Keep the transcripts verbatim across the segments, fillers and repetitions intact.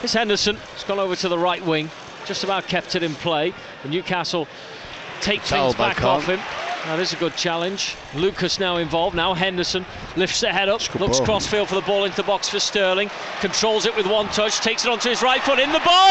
It's Henderson. It's gone over to the right wing. Just about kept it in play. And Newcastle take things back off him. That is a good challenge. Lucas now involved. Now Henderson lifts the head up, looks crossfield for the ball into the box for Sterling. Controls it with one touch, takes it onto his right foot, in the ball.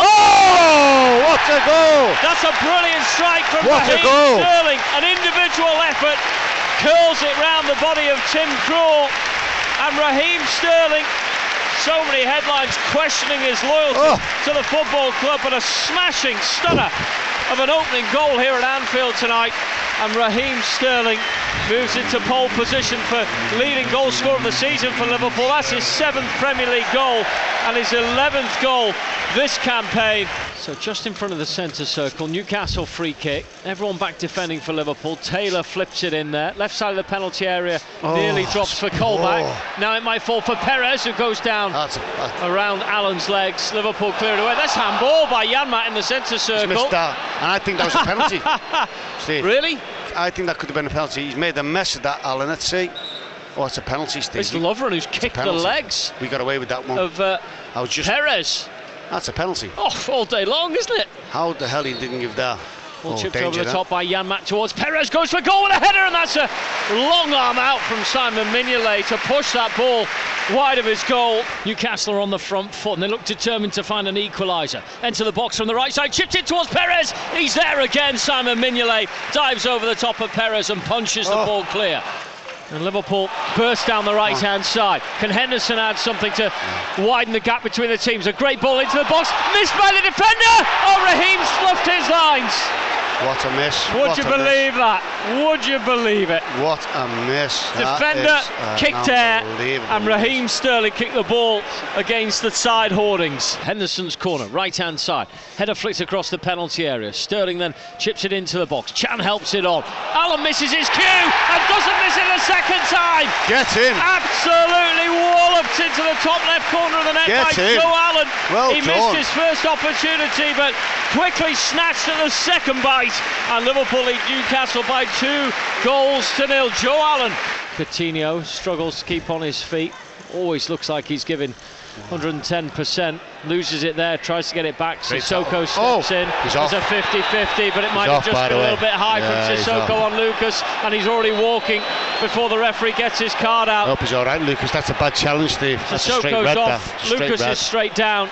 Oh, what a goal! That's a brilliant strike from what Raheem a goal. Sterling. An individual effort curls it round the body of Tim Krul. And Raheem Sterling, so many headlines questioning his loyalty oh. to the football club, but a smashing stunner of an opening goal here at Anfield tonight. And Raheem Sterling moves into pole position for leading goal scorer of the season for Liverpool. That's his seventh Premier League goal and his eleventh goal this campaign. So just in front of the centre circle, Newcastle free kick. Everyone back defending for Liverpool. Taylor flips it in there. Left side of the penalty area, oh, nearly drops for Colback. Oh. Now it might fall for Perez, who goes down that's a, that's around Allen's legs. Liverpool cleared away. That's handball by Janmaat in the centre circle. He's missed that. And I think that was a penalty. Steve. Really? I think that could have been a penalty. He's made a mess of that, Allen. Let's see. Oh, it's a penalty, Steve. It's Lovren who's kicked the legs. We got away with that one. Of uh, I was just Perez. That's a penalty. Oh, all day long, isn't it? How the hell he didn't give that? Well, oh, chipped danger, over the that. top by Janmaat towards Perez. Goes for goal with a header, and that's a long arm out from Simon Mignolet to push that ball wide of his goal. Newcastle are on the front foot, and they look determined to find an equaliser. Enter the box from the right side, chipped it towards Perez. He's there again. Simon Mignolet dives over the top of Perez and punches oh. the ball clear. And Liverpool burst down the right-hand side. Can Henderson add something to widen the gap between the teams? A great ball into the box, missed by the defender! Oh, Raheem fluffed his lines! What a miss. Would what you believe miss. that? Would you believe it? What a miss. Defender kicked air, and Raheem Sterling kicked the ball against the side hoardings. Henderson's corner, right-hand side. Header flicks across the penalty area. Sterling then chips it into the box. Chan helps it on. Allen misses his cue and doesn't miss it a second time. Get in. Absolutely walloped into the top left corner of the net Get by in. Joe Allen. Well he done. missed his first opportunity, but quickly snatched at the second bite. And Liverpool lead Newcastle by two goals to nil. Joe Allen. Coutinho struggles to keep on his feet. Always looks like he's giving one hundred ten percent. Loses it there, tries to get it back. Sissoko steps oh, in. He's There's off. a fifty fifty, but it might he's have off, just been a little bit high yeah, from Sissoko on Lucas, and he's already walking before the referee gets his card out. I hope he's all right, Lucas. That's a bad challenge, Steve. That's a straight red. Off. Straight Lucas red. is straight down.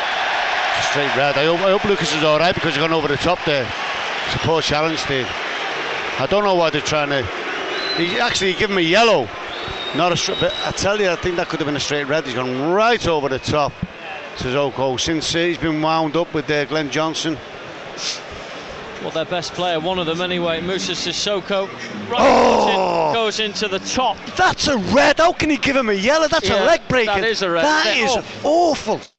Straight red. I hope, I hope Lucas is all right because he's gone over the top there. It's a poor challenge, Steve. I don't know why they're trying to. He actually gave him a yellow, not a straight. But I tell you, I think that could have been a straight red. He's gone right over the top. Sissoko, since uh, he's been wound up with uh, Glenn Johnson. Well, their best player, one of them anyway, Moussa Sissoko. Right oh! in, goes into the top. That's a red. How can he give him a yellow? That's yeah, a leg break. That is a red. That is oh. awful.